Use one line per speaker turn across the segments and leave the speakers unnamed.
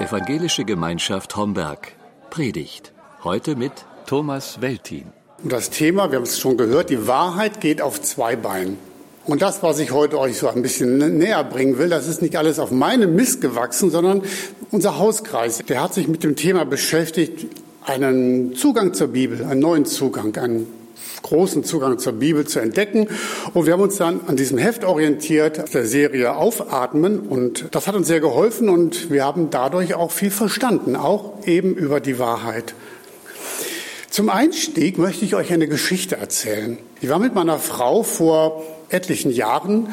Evangelische Gemeinschaft Homberg. Predigt. Heute mit Thomas Weltin.
Und das Thema, wir haben es schon gehört, die Wahrheit geht auf zwei Beinen. Und das, was ich heute euch so ein bisschen näher bringen will, das ist nicht alles auf meinem Mist gewachsen, sondern unser Hauskreis, der hat sich mit dem Thema beschäftigt, einen Zugang zur Bibel, einen neuen Zugang, einen großen Zugang zur Bibel zu entdecken. Und wir haben uns dann an diesem Heft orientiert, der Serie Aufatmen. Und das hat uns sehr geholfen und wir haben dadurch auch viel verstanden, auch eben über die Wahrheit. Zum Einstieg möchte ich euch eine Geschichte erzählen. Ich war mit meiner Frau vor etlichen Jahren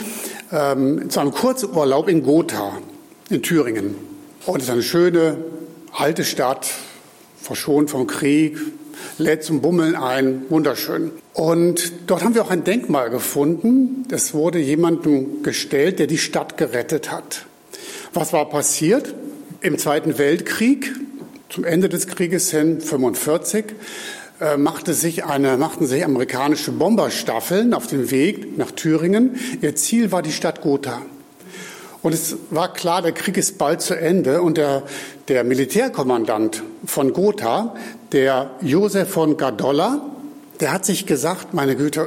zu einem Kurzurlaub in Gotha in Thüringen. Und es ist eine schöne alte Stadt, verschont vom Krieg, lädt zum Bummeln ein, wunderschön. Und dort haben wir auch ein Denkmal gefunden. Es wurde jemandem gestellt, der die Stadt gerettet hat. Was war passiert? Im Zweiten Weltkrieg, zum Ende des Krieges hin, 1945, machten sich amerikanische Bomberstaffeln auf den Weg nach Thüringen. Ihr Ziel war die Stadt Gotha. Und es war klar, der Krieg ist bald zu Ende. Und der Militärkommandant von Gotha, der Josef von Gardolla, der hat sich gesagt, meine Güte,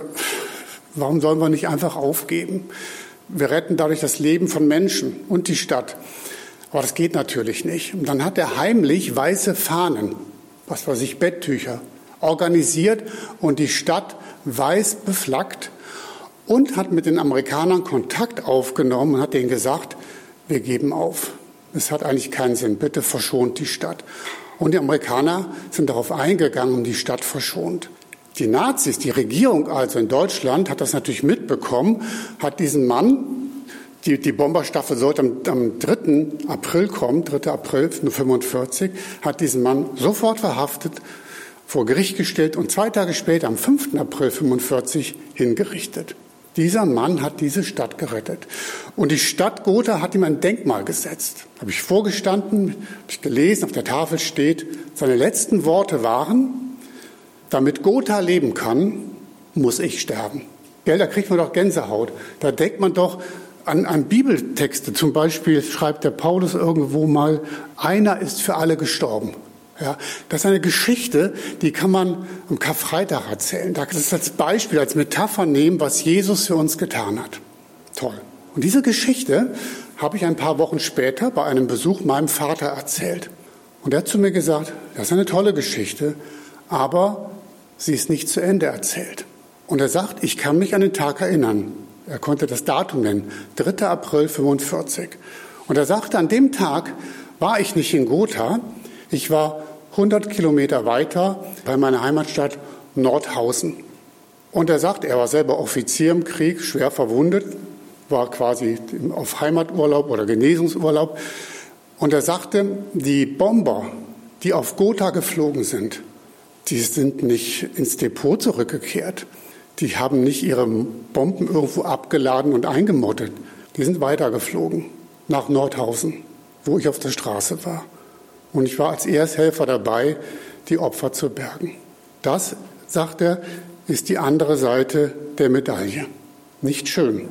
warum sollen wir nicht einfach aufgeben? Wir retten dadurch das Leben von Menschen und die Stadt. Aber das geht natürlich nicht. Und dann hat er heimlich weiße Fahnen, was weiß ich, Betttücher, organisiert und die Stadt weiß beflaggt und hat mit den Amerikanern Kontakt aufgenommen und hat denen gesagt, wir geben auf. Es hat eigentlich keinen Sinn, bitte verschont die Stadt. Und die Amerikaner sind darauf eingegangen und die Stadt verschont. Die Nazis, die Regierung also in Deutschland, hat das natürlich mitbekommen, hat diesen Mann, die Bomberstaffel sollte am 3. April kommen, 3. April 1945, hat diesen Mann sofort verhaftet, vor Gericht gestellt und 2 Tage später, am 5. April 1945, hingerichtet. Dieser Mann hat diese Stadt gerettet. Und die Stadt Gotha hat ihm ein Denkmal gesetzt. Habe ich vorgestanden, habe ich gelesen, auf der Tafel steht, seine letzten Worte waren, damit Gotha leben kann, muss ich sterben. Ja, da kriegt man doch Gänsehaut. Da denkt man doch an Bibeltexte. Zum Beispiel schreibt der Paulus irgendwo mal, einer ist für alle gestorben. Ja, das ist eine Geschichte, die kann man am Karfreitag erzählen. Das ist als Beispiel, als Metapher nehmen, was Jesus für uns getan hat. Toll. Und diese Geschichte habe ich ein paar Wochen später bei einem Besuch meinem Vater erzählt. Und er hat zu mir gesagt, das ist eine tolle Geschichte, aber sie ist nicht zu Ende erzählt. Und er sagt, ich kann mich an den Tag erinnern. Er konnte das Datum nennen, 3. April 1945. Und er sagte, an dem Tag war ich nicht in Gotha, ich war 100 Kilometer weiter bei meiner Heimatstadt Nordhausen. Und er sagt, er war selber Offizier im Krieg, schwer verwundet, war quasi auf Heimaturlaub oder Genesungsurlaub. Und er sagte, die Bomber, die auf Gotha geflogen sind, die sind nicht ins Depot zurückgekehrt. Die haben nicht ihre Bomben irgendwo abgeladen und eingemottet. Die sind weitergeflogen nach Nordhausen, wo ich auf der Straße war. Und ich war als Ersthelfer dabei, die Opfer zu bergen. Das, sagt er, ist die andere Seite der Medaille. Nicht schön,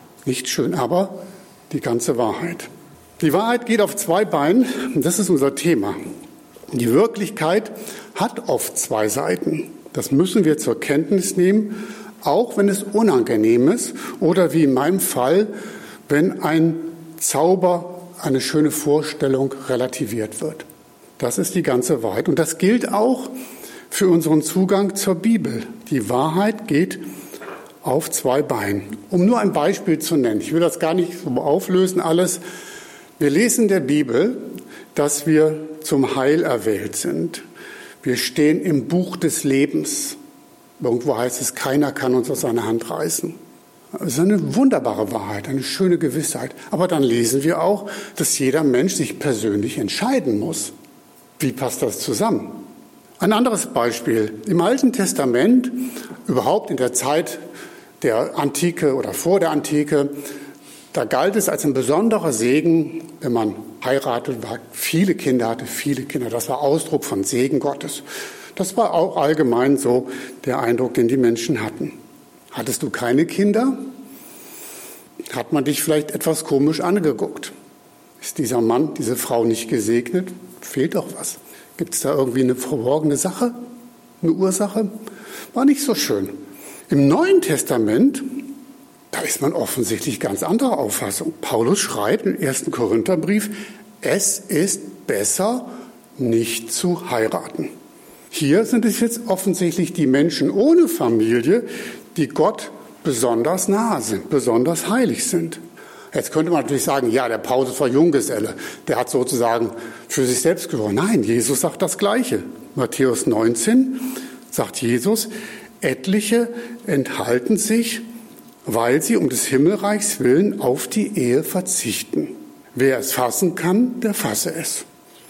aber die ganze Wahrheit. Die Wahrheit geht auf zwei Beinen, und das ist unser Thema. Die Wirklichkeit hat oft zwei Seiten. Das müssen wir zur Kenntnis nehmen, auch wenn es unangenehm ist oder wie in meinem Fall, wenn ein Zauber, eine schöne Vorstellung relativiert wird. Das ist die ganze Wahrheit. Und das gilt auch für unseren Zugang zur Bibel. Die Wahrheit geht auf zwei Beinen. Um nur ein Beispiel zu nennen, ich will das gar nicht so auflösen alles. Wir lesen in der Bibel, dass wir zum Heil erwählt sind. Wir stehen im Buch des Lebens. Irgendwo heißt es, keiner kann uns aus seiner Hand reißen. Das ist eine wunderbare Wahrheit, eine schöne Gewissheit. Aber dann lesen wir auch, dass jeder Mensch sich persönlich entscheiden muss. Wie passt das zusammen? Ein anderes Beispiel. Im Alten Testament, überhaupt in der Zeit der Antike oder vor der Antike, da galt es als ein besonderer Segen, wenn man heiratet, viele Kinder hatte. Das war Ausdruck von Segen Gottes. Das war auch allgemein so der Eindruck, den die Menschen hatten. Hattest du keine Kinder? Hat man dich vielleicht etwas komisch angeguckt. Ist dieser Mann, diese Frau nicht gesegnet? Fehlt doch was. Gibt es da irgendwie eine verborgene Sache, eine Ursache? War nicht so schön. Im Neuen Testament, da ist man offensichtlich ganz anderer Auffassung. Paulus schreibt im 1. Korintherbrief, es ist besser, nicht zu heiraten. Hier sind es jetzt offensichtlich die Menschen ohne Familie, die Gott besonders nahe sind, besonders heilig sind. Jetzt könnte man natürlich sagen, ja, der Paulus war Junggeselle, der hat sozusagen für sich selbst gewonnen. Nein, Jesus sagt das Gleiche. Matthäus 19 sagt Jesus, etliche enthalten sich, weil sie um des Himmelreichs willen auf die Ehe verzichten. Wer es fassen kann, der fasse es.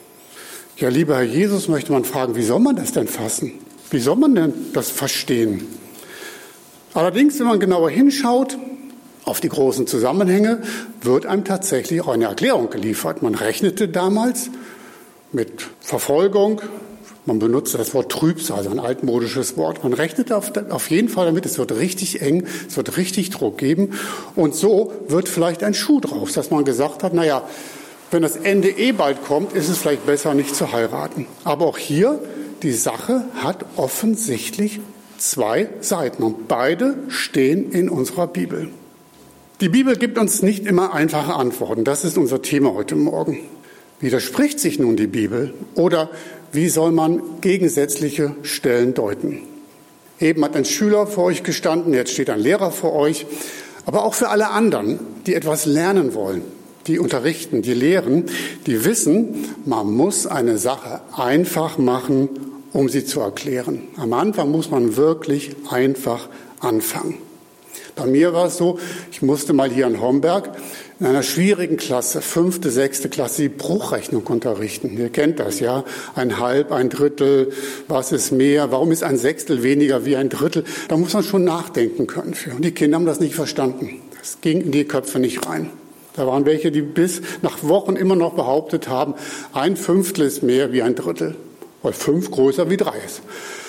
Ja, lieber Herr Jesus, möchte man fragen, wie soll man das denn fassen? Wie soll man denn das verstehen? Allerdings, wenn man genauer hinschaut, auf die großen Zusammenhänge, wird einem tatsächlich auch eine Erklärung geliefert. Man rechnete damals mit Verfolgung, man benutzte das Wort Trübsal, also ein altmodisches Wort. Man rechnete auf jeden Fall damit, es wird richtig eng, es wird richtig Druck geben. Und so wird vielleicht ein Schuh draus, dass man gesagt hat, naja, wenn das Ende bald kommt, ist es vielleicht besser, nicht zu heiraten. Aber auch hier, die Sache hat offensichtlich zwei Seiten und beide stehen in unserer Bibel. Die Bibel gibt uns nicht immer einfache Antworten. Das ist unser Thema heute Morgen. Widerspricht sich nun die Bibel oder wie soll man gegensätzliche Stellen deuten? Eben hat ein Schüler vor euch gestanden, jetzt steht ein Lehrer vor euch, aber auch für alle anderen, die etwas lernen wollen, die unterrichten, die lehren, die wissen, man muss eine Sache einfach machen, um sie zu erklären. Am Anfang muss man wirklich einfach anfangen. Bei mir war es so, ich musste mal hier in Homberg in einer schwierigen Klasse, 5., 6. Klasse, die Bruchrechnung unterrichten. Ihr kennt das, ja? 1/2, 1/3, was ist mehr? Warum ist 1/6 weniger wie 1/3? Da muss man schon nachdenken können für. Und die Kinder haben das nicht verstanden. Das ging in die Köpfe nicht rein. Da waren welche, die bis nach Wochen immer noch behauptet haben, 1/5 ist mehr wie 1/3, weil 5 größer wie 3 ist.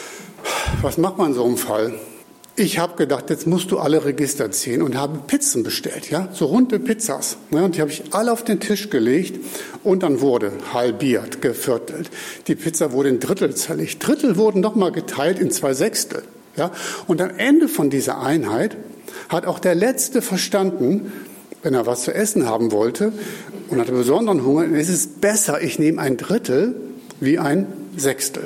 Was macht man in so einem Fall? Ich habe gedacht, jetzt musst du alle Register ziehen und habe Pizzen bestellt, ja, so runde Pizzas. Ja, und die habe ich alle auf den Tisch gelegt und dann wurde halbiert, geviertelt. Die Pizza wurde in Drittel zerlegt. Drittel wurden nochmal geteilt in 2/6. Ja, und am Ende von dieser Einheit hat auch der Letzte verstanden, wenn er was zu essen haben wollte und hatte besonderen Hunger, dann ist es besser, ich nehme 1/3 wie 1/6.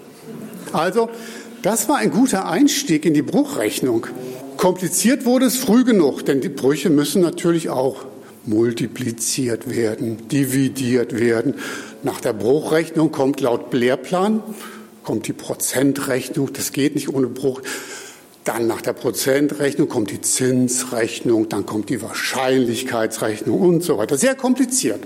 Also, das war ein guter Einstieg in die Bruchrechnung. Kompliziert wurde es früh genug, denn die Brüche müssen natürlich auch multipliziert werden, dividiert werden. Nach der Bruchrechnung kommt laut Lehrplan, kommt die Prozentrechnung, das geht nicht ohne Bruch. Dann nach der Prozentrechnung kommt die Zinsrechnung, dann kommt die Wahrscheinlichkeitsrechnung und so weiter. Sehr kompliziert,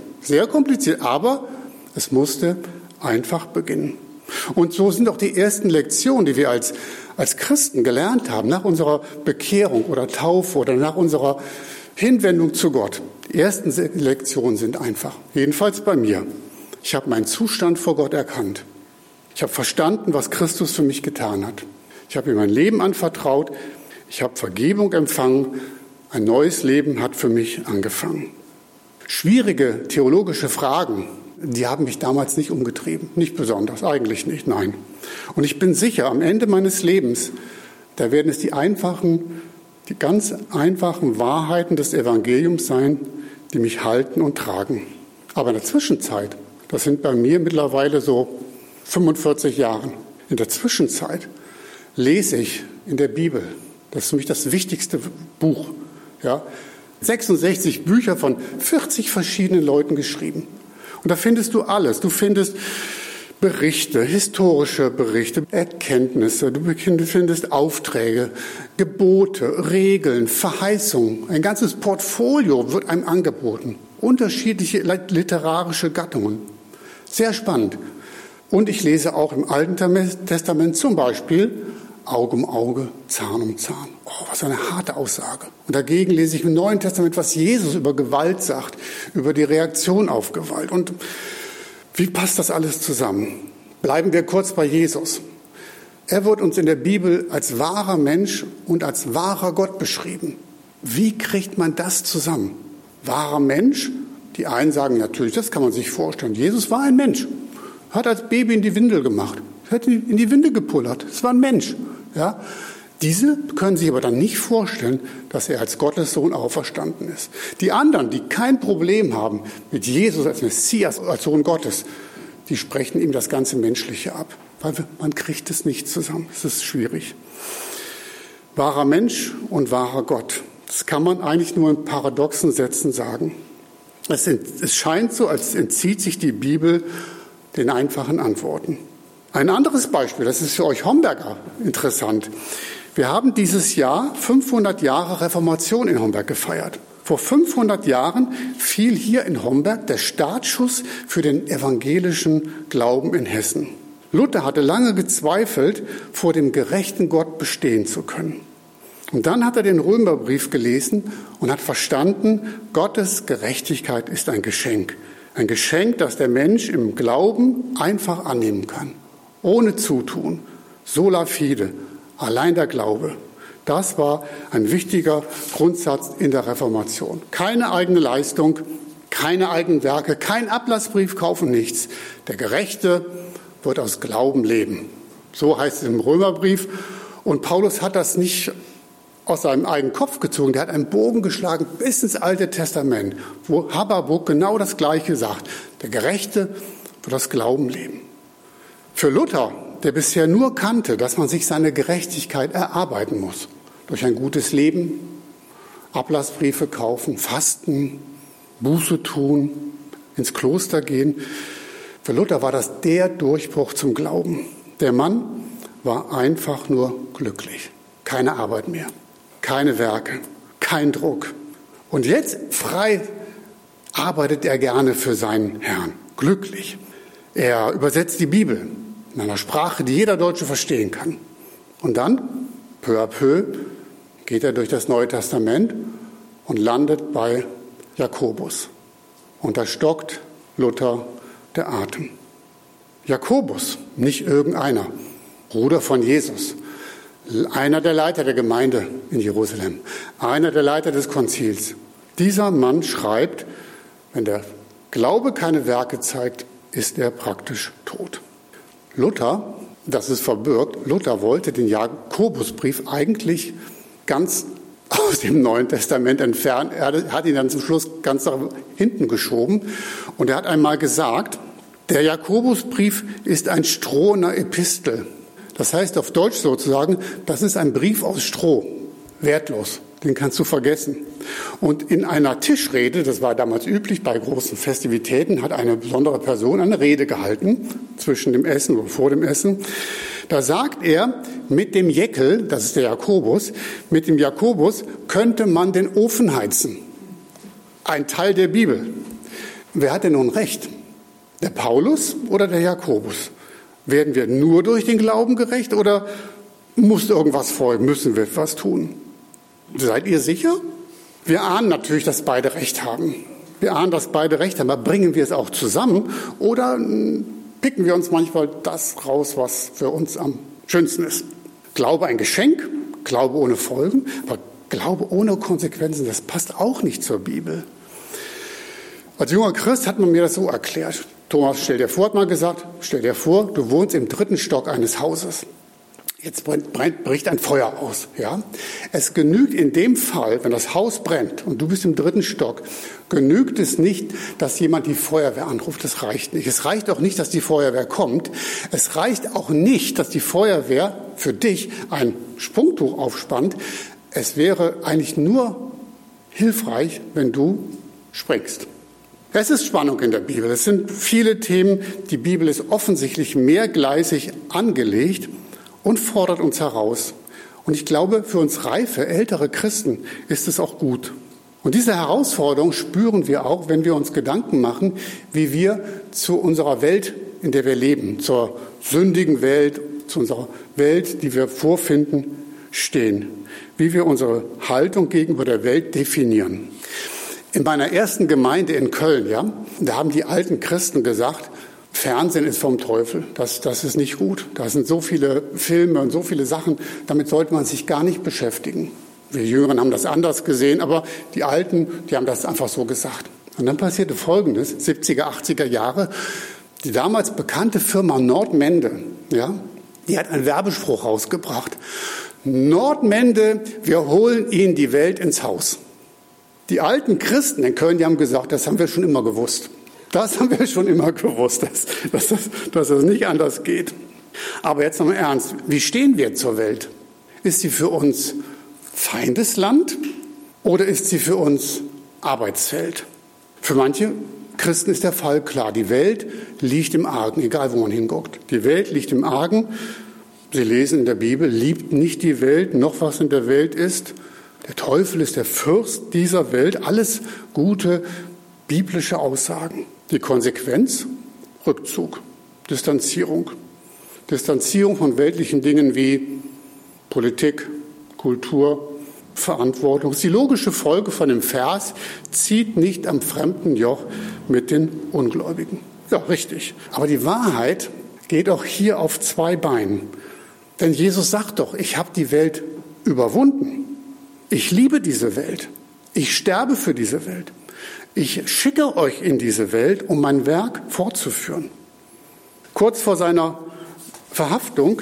aber es musste einfach beginnen. Und so sind auch die ersten Lektionen, die wir als Christen gelernt haben, nach unserer Bekehrung oder Taufe oder nach unserer Hinwendung zu Gott. Die ersten Lektionen sind einfach, jedenfalls bei mir. Ich habe meinen Zustand vor Gott erkannt. Ich habe verstanden, was Christus für mich getan hat. Ich habe ihm mein Leben anvertraut. Ich habe Vergebung empfangen. Ein neues Leben hat für mich angefangen. Schwierige theologische Fragen, die haben mich damals nicht umgetrieben. Nicht besonders, eigentlich nicht, nein. Und ich bin sicher, am Ende meines Lebens, da werden es die ganz einfachen Wahrheiten des Evangeliums sein, die mich halten und tragen. Aber in der Zwischenzeit, das sind bei mir mittlerweile so 45 Jahre, in der Zwischenzeit lese ich in der Bibel, das ist für mich das wichtigste Buch, ja, 66 Bücher von 40 verschiedenen Leuten geschrieben. Und da findest du alles. Du findest Berichte, historische Berichte, Erkenntnisse, du findest Aufträge, Gebote, Regeln, Verheißungen. Ein ganzes Portfolio wird einem angeboten. Unterschiedliche literarische Gattungen. Sehr spannend. Und ich lese auch im Alten Testament zum Beispiel Auge um Auge, Zahn um Zahn. Oh, was eine harte Aussage. Und dagegen lese ich im Neuen Testament, was Jesus über Gewalt sagt, über die Reaktion auf Gewalt. Und wie passt das alles zusammen? Bleiben wir kurz bei Jesus. Er wird uns in der Bibel als wahrer Mensch und als wahrer Gott beschrieben. Wie kriegt man das zusammen? Wahrer Mensch Die einen sagen natürlich, das kann man sich vorstellen. Jesus war ein Mensch, hat als Baby in die Windel gemacht, hat in die Windel gepullert. Es war ein Mensch. Ja? Diese können sich aber dann nicht vorstellen, dass er als Gottes Sohn auferstanden ist. Die anderen, die kein Problem haben mit Jesus als Messias, als Sohn Gottes, die sprechen ihm das ganze Menschliche ab. Weil man kriegt es nicht zusammen. Es ist schwierig. Wahrer Mensch und wahrer Gott. Das kann man eigentlich nur in paradoxen Sätzen sagen. Es scheint so, als entzieht sich die Bibel den einfachen Antworten. Ein anderes Beispiel, das ist für euch Homberger interessant. Wir haben dieses Jahr 500 Jahre Reformation in Homberg gefeiert. Vor 500 Jahren fiel hier in Homberg der Startschuss für den evangelischen Glauben in Hessen. Luther hatte lange gezweifelt, vor dem gerechten Gott bestehen zu können. Und dann hat er den Römerbrief gelesen und hat verstanden, Gottes Gerechtigkeit ist ein Geschenk. Ein Geschenk, das der Mensch im Glauben einfach annehmen kann. Ohne Zutun. Sola fide. Allein der Glaube. Das war ein wichtiger Grundsatz in der Reformation. Keine eigene Leistung, keine eigenen Werke, kein Ablassbrief kaufen, nichts. Der Gerechte wird aus Glauben leben. So heißt es im Römerbrief. Und Paulus hat das nicht aus seinem eigenen Kopf gezogen. Der hat einen Bogen geschlagen bis ins Alte Testament, wo Habakuk genau das Gleiche sagt. Der Gerechte wird aus Glauben leben. Für Luther, der bisher nur kannte, dass man sich seine Gerechtigkeit erarbeiten muss. Durch ein gutes Leben, Ablassbriefe kaufen, fasten, Buße tun, ins Kloster gehen. Für Luther war das der Durchbruch zum Glauben. Der Mann war einfach nur glücklich. Keine Arbeit mehr, keine Werke, kein Druck. Und jetzt frei arbeitet er gerne für seinen Herrn. Glücklich. Er übersetzt die Bibel in einer Sprache, die jeder Deutsche verstehen kann. Und dann, peu à peu, geht er durch das Neue Testament und landet bei Jakobus. Und da stockt Luther der Atem. Jakobus, nicht irgendeiner, Bruder von Jesus, einer der Leiter der Gemeinde in Jerusalem, einer der Leiter des Konzils. Dieser Mann schreibt, wenn der Glaube keine Werke zeigt, ist er praktisch tot. Luther, das ist verbürgt, Luther wollte den Jakobusbrief eigentlich ganz aus dem Neuen Testament entfernen. Er hat ihn dann zum Schluss ganz nach hinten geschoben. Und er hat einmal gesagt, der Jakobusbrief ist ein strohender Epistel. Das heißt auf Deutsch sozusagen, das ist ein Brief aus Stroh, wertlos, den kannst du vergessen. Und in einer Tischrede, das war damals üblich bei großen Festivitäten, hat eine besondere Person eine Rede gehalten, zwischen dem Essen oder vor dem Essen. Da sagt er, mit dem Jeckel, das ist der Jakobus, mit dem Jakobus könnte man den Ofen heizen. Ein Teil der Bibel. Wer hat denn nun recht? Der Paulus oder der Jakobus? Werden wir nur durch den Glauben gerecht oder muss irgendwas folgen? Müssen wir was tun? Seid ihr sicher? Wir ahnen natürlich, dass beide Recht haben. Wir ahnen, dass beide Recht haben, aber bringen wir es auch zusammen oder picken wir uns manchmal das raus, was für uns am schönsten ist? Glaube ein Geschenk, Glaube ohne Folgen, aber Glaube ohne Konsequenzen, das passt auch nicht zur Bibel. Als junger Christ hat man mir das so erklärt. Thomas, stell dir vor, hat mal gesagt, stell dir vor, du wohnst im 3. Stock eines Hauses. Jetzt bricht ein Feuer aus. Ja? Es genügt in dem Fall, wenn das Haus brennt und du bist im 3. Stock, genügt es nicht, dass jemand die Feuerwehr anruft. Das reicht nicht. Es reicht auch nicht, dass die Feuerwehr kommt. Es reicht auch nicht, dass die Feuerwehr für dich ein Sprungtuch aufspannt. Es wäre eigentlich nur hilfreich, wenn du springst. Es ist Spannung in der Bibel. Es sind viele Themen. Die Bibel ist offensichtlich mehrgleisig angelegt und fordert uns heraus. Und ich glaube, für uns reife, ältere Christen ist es auch gut. Und diese Herausforderung spüren wir auch, wenn wir uns Gedanken machen, wie wir zu unserer Welt, in der wir leben, zur sündigen Welt, zu unserer Welt, die wir vorfinden, stehen. Wie wir unsere Haltung gegenüber der Welt definieren. In meiner ersten Gemeinde in Köln, ja, da haben die alten Christen gesagt, Fernsehen ist vom Teufel, das ist nicht gut. Da sind so viele Filme und so viele Sachen, damit sollte man sich gar nicht beschäftigen. Wir Jüngeren haben das anders gesehen, aber die Alten, die haben das einfach so gesagt. Und dann passierte Folgendes, 70er, 80er Jahre, die damals bekannte Firma Nordmende, ja, die hat einen Werbespruch rausgebracht. Nordmende, wir holen Ihnen die Welt ins Haus. Die alten Christen in Köln, die haben gesagt, das haben wir schon immer gewusst. Das haben wir schon immer gewusst, dass das nicht anders geht. Aber jetzt nochmal ernst, wie stehen wir zur Welt? Ist sie für uns Feindesland oder ist sie für uns Arbeitsfeld? Für manche Christen ist der Fall klar. Die Welt liegt im Argen, egal wo man hinguckt. Die Welt liegt im Argen. Sie lesen in der Bibel, liebt nicht die Welt, noch was in der Welt ist. Der Teufel ist der Fürst dieser Welt. Alles gute biblische Aussagen. Die Konsequenz? Rückzug, Distanzierung. Distanzierung von weltlichen Dingen wie Politik, Kultur, Verantwortung. Das ist die logische Folge von dem Vers, zieht nicht am fremden Joch mit den Ungläubigen. Ja, richtig. Aber die Wahrheit geht auch hier auf zwei Beinen. Denn Jesus sagt doch, ich habe die Welt überwunden. Ich liebe diese Welt. Ich sterbe für diese Welt. Ich schicke euch in diese Welt, um mein Werk fortzuführen. Kurz vor seiner Verhaftung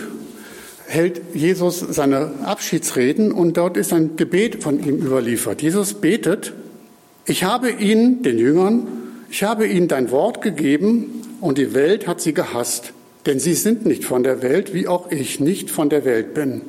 hält Jesus seine Abschiedsreden und dort ist ein Gebet von ihm überliefert. Jesus betet, ich habe ihnen, den Jüngern, ich habe ihnen dein Wort gegeben und die Welt hat sie gehasst, denn sie sind nicht von der Welt, wie auch ich nicht von der Welt bin.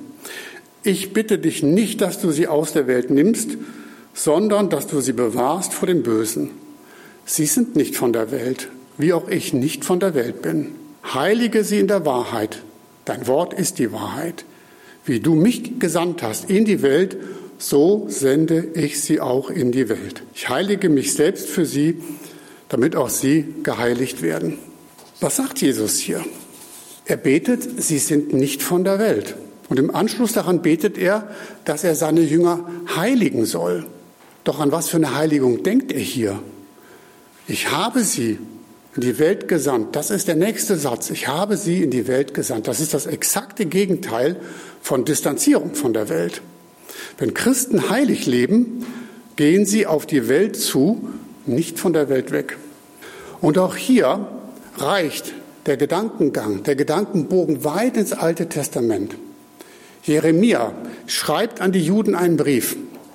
Ich bitte dich nicht, dass du sie aus der Welt nimmst, sondern dass du sie bewahrst vor dem Bösen. Sie sind nicht von der Welt, wie auch ich nicht von der Welt bin. Heilige sie in der Wahrheit. Dein Wort ist die Wahrheit. Wie du mich gesandt hast in die Welt, so sende ich sie auch in die Welt. Ich heilige mich selbst für sie, damit auch sie geheiligt werden. Was sagt Jesus hier? Er betet, sie sind nicht von der Welt. Und im Anschluss daran betet er, dass er seine Jünger heiligen soll. Doch an was für eine Heiligung denkt er hier? Ich habe sie in die Welt gesandt. Das ist der nächste Satz. Ich habe sie in die Welt gesandt. Das ist das exakte Gegenteil von Distanzierung von der Welt. Wenn Christen heilig leben, gehen sie auf die Welt zu, nicht von der Welt weg. Und auch hier reicht der Gedankengang, der Gedankenbogen weit ins Alte Testament. Jeremia schreibt an die Juden einen Brief.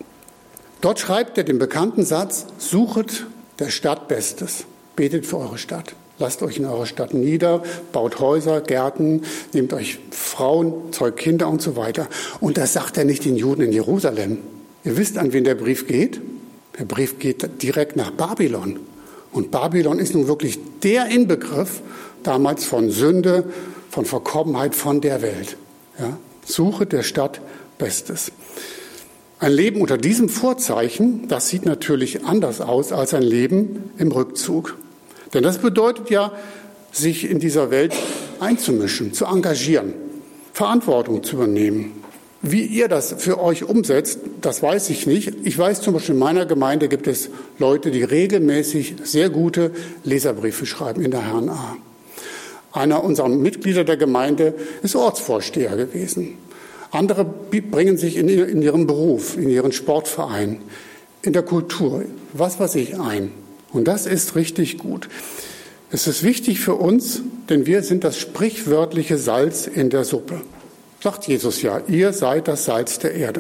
Dort schreibt er den bekannten Satz, suchet der Stadt Bestes. Betet für eure Stadt. Lasst euch in eurer Stadt nieder, baut Häuser, Gärten, nehmt euch Frauen, zeugt Kinder und so weiter. Und das sagt er nicht den Juden in Jerusalem. Ihr wisst, an wen der Brief geht? Der Brief geht direkt nach Babylon. Und Babylon ist nun wirklich der Inbegriff damals von Sünde, von Verkommenheit, von der Welt. Ja? Suche der Stadt Bestes. Ein Leben unter diesem Vorzeichen, das sieht natürlich anders aus als ein Leben im Rückzug. Denn das bedeutet ja, sich in dieser Welt einzumischen, zu engagieren, Verantwortung zu übernehmen. Wie ihr das für euch umsetzt, das weiß ich nicht. Ich weiß zum Beispiel, in meiner Gemeinde gibt es Leute, die regelmäßig sehr gute Leserbriefe schreiben in der HNA. Einer unserer Mitglieder der Gemeinde ist Ortsvorsteher gewesen. Andere bringen sich in ihren Beruf, in ihren Sportverein, in der Kultur, was weiß ich, ein. Und das ist richtig gut. Es ist wichtig für uns, denn wir sind das sprichwörtliche Salz in der Suppe. Sagt Jesus ja, ihr seid das Salz der Erde.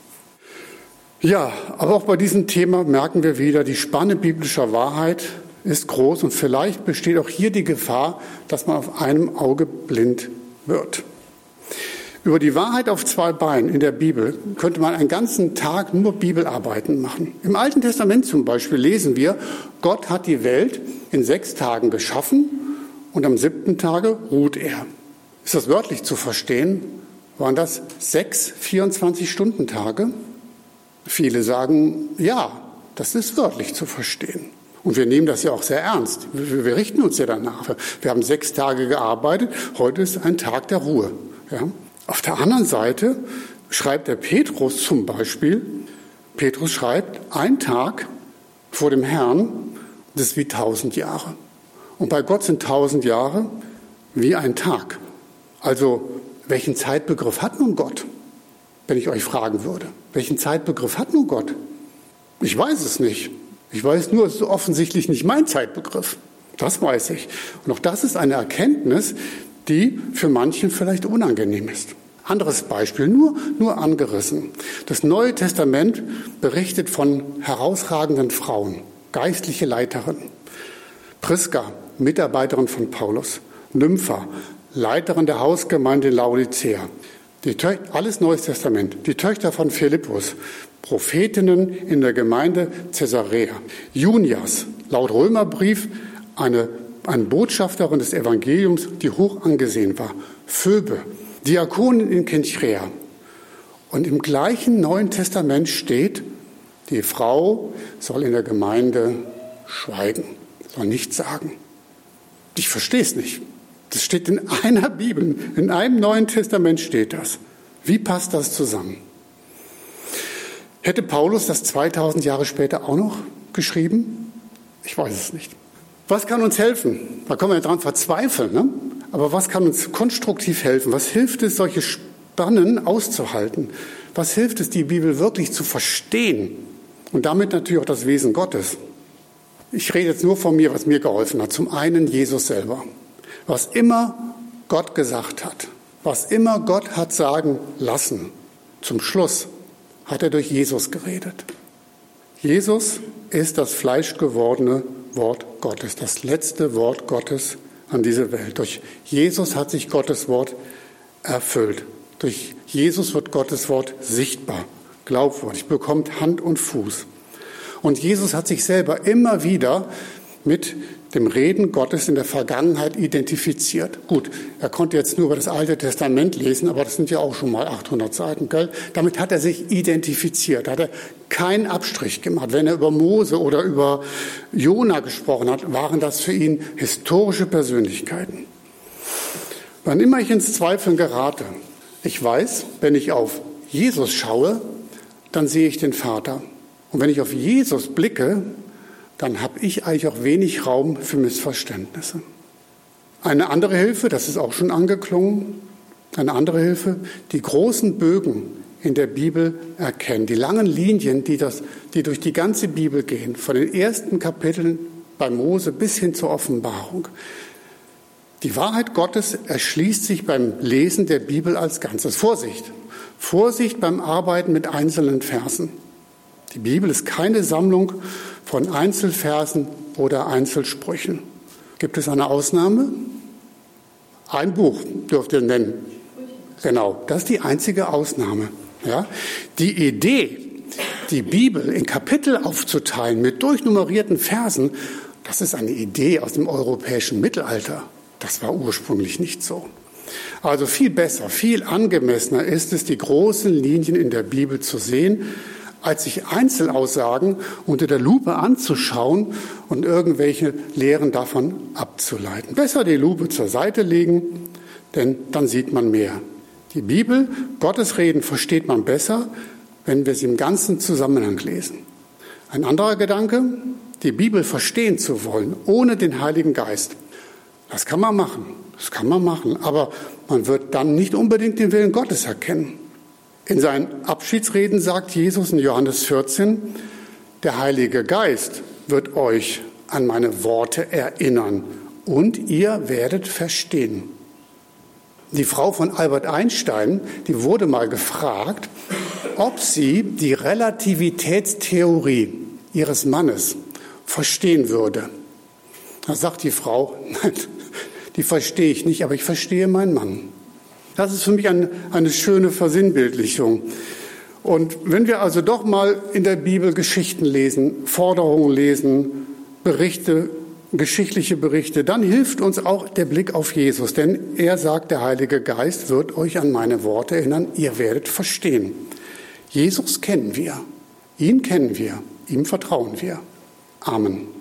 Ja, aber auch bei diesem Thema merken wir wieder, die Spanne biblischer Wahrheit ist groß und vielleicht besteht auch hier die Gefahr, dass man auf einem Auge blind wird. Über die Wahrheit auf zwei Beinen in der Bibel könnte man einen ganzen Tag nur Bibelarbeiten machen. Im Alten Testament zum Beispiel lesen wir, Gott hat die Welt in 6 Tagen geschaffen und am 7. Tage ruht er. Ist das wörtlich zu verstehen? Waren das 6 24-Stunden-Tage? Viele sagen, ja, das ist wörtlich zu verstehen. Und wir nehmen das ja auch sehr ernst. Wir richten uns ja danach. Wir haben 6 Tage gearbeitet, heute ist ein Tag der Ruhe. Ja? Auf der anderen Seite schreibt der Petrus zum Beispiel, Petrus schreibt, ein Tag vor dem Herrn, das ist wie 1000 Jahre. Und bei Gott sind 1000 Jahre wie ein Tag. Also, welchen Zeitbegriff hat nun Gott? Wenn ich euch fragen würde, welchen Zeitbegriff hat nun Gott? Ich weiß es nicht. Ich weiß nur, es ist offensichtlich nicht mein Zeitbegriff. Das weiß ich. Und auch das ist eine Erkenntnis, die für manchen vielleicht unangenehm ist. Anderes Beispiel, nur angerissen. Das Neue Testament berichtet von herausragenden Frauen, geistliche Leiterinnen. Priska, Mitarbeiterin von Paulus. Nympha, Leiterin der Hausgemeinde in Laodicea. Alles Neues Testament. Die Töchter von Philippus, Prophetinnen in der Gemeinde Caesarea. Junias, laut Römerbrief, eine Botschafterin des Evangeliums, die hoch angesehen war. Phoebe, Diakonin in Kenchrea. Und im gleichen Neuen Testament steht, die Frau soll in der Gemeinde schweigen, soll nichts sagen. Ich verstehe es nicht. Das steht in einer Bibel, in einem Neuen Testament steht das. Wie passt das zusammen? Hätte Paulus das 2000 Jahre später auch noch geschrieben? Ich weiß es nicht. Was kann uns helfen? Da können wir ja dran verzweifeln, ne? Aber was kann uns konstruktiv helfen? Was hilft es, solche Spannen auszuhalten? Was hilft es, die Bibel wirklich zu verstehen? Und damit natürlich auch das Wesen Gottes. Ich rede jetzt nur von mir, was mir geholfen hat. Zum einen Jesus selber. Was immer Gott gesagt hat, was immer Gott hat sagen lassen, zum Schluss hat er durch Jesus geredet. Jesus ist das fleischgewordene Wort Gottes, das letzte Wort Gottes an diese Welt. Durch Jesus hat sich Gottes Wort erfüllt. Durch Jesus wird Gottes Wort sichtbar, glaubwürdig, bekommt Hand und Fuß. Und Jesus hat sich selber immer wieder mit dem Reden Gottes in der Vergangenheit identifiziert. Gut, er konnte jetzt nur über das Alte Testament lesen, aber das sind ja auch schon mal 800 Seiten, gell? Damit hat er sich identifiziert, hat er keinen Abstrich gemacht. Wenn er über Mose oder über Jona gesprochen hat, waren das für ihn historische Persönlichkeiten. Wann immer ich ins Zweifeln gerate, ich weiß, wenn ich auf Jesus schaue, dann sehe ich den Vater. Und wenn ich auf Jesus blicke, dann habe ich eigentlich auch wenig Raum für Missverständnisse. Eine andere Hilfe, das ist auch schon angeklungen, eine andere Hilfe, die großen Bögen in der Bibel erkennen, die langen Linien, die durch die ganze Bibel gehen, von den ersten Kapiteln bei Mose bis hin zur Offenbarung. Die Wahrheit Gottes erschließt sich beim Lesen der Bibel als Ganzes. Vorsicht! Vorsicht beim Arbeiten mit einzelnen Versen. Die Bibel ist keine Sammlung von Einzelversen oder Einzelsprüchen. Gibt es eine Ausnahme? Ein Buch dürft ihr nennen. Genau, das ist die einzige Ausnahme. Ja? Die Idee, die Bibel in Kapitel aufzuteilen mit durchnummerierten Versen, das ist eine Idee aus dem europäischen Mittelalter. Das war ursprünglich nicht so. Also viel besser, viel angemessener ist es, die großen Linien in der Bibel zu sehen, als sich Einzelaussagen unter der Lupe anzuschauen und irgendwelche Lehren davon abzuleiten. Besser die Lupe zur Seite legen, denn dann sieht man mehr. Die Bibel, Gottes Reden, versteht man besser, wenn wir sie im ganzen Zusammenhang lesen. Ein anderer Gedanke, die Bibel verstehen zu wollen, ohne den Heiligen Geist. Das kann man machen, aber man wird dann nicht unbedingt den Willen Gottes erkennen. In seinen Abschiedsreden sagt Jesus in Johannes 14, der Heilige Geist wird euch an meine Worte erinnern und ihr werdet verstehen. Die Frau von Albert Einstein, die wurde mal gefragt, ob sie die Relativitätstheorie ihres Mannes verstehen würde. Da sagt die Frau, nein, die verstehe ich nicht, aber ich verstehe meinen Mann. Das ist für mich eine schöne Versinnbildlichung. Und wenn wir also doch mal in der Bibel Geschichten lesen, Forderungen lesen, Berichte, geschichtliche Berichte, dann hilft uns auch der Blick auf Jesus. Denn er sagt, der Heilige Geist wird euch an meine Worte erinnern, ihr werdet verstehen. Jesus kennen wir, ihn kennen wir, ihm vertrauen wir. Amen.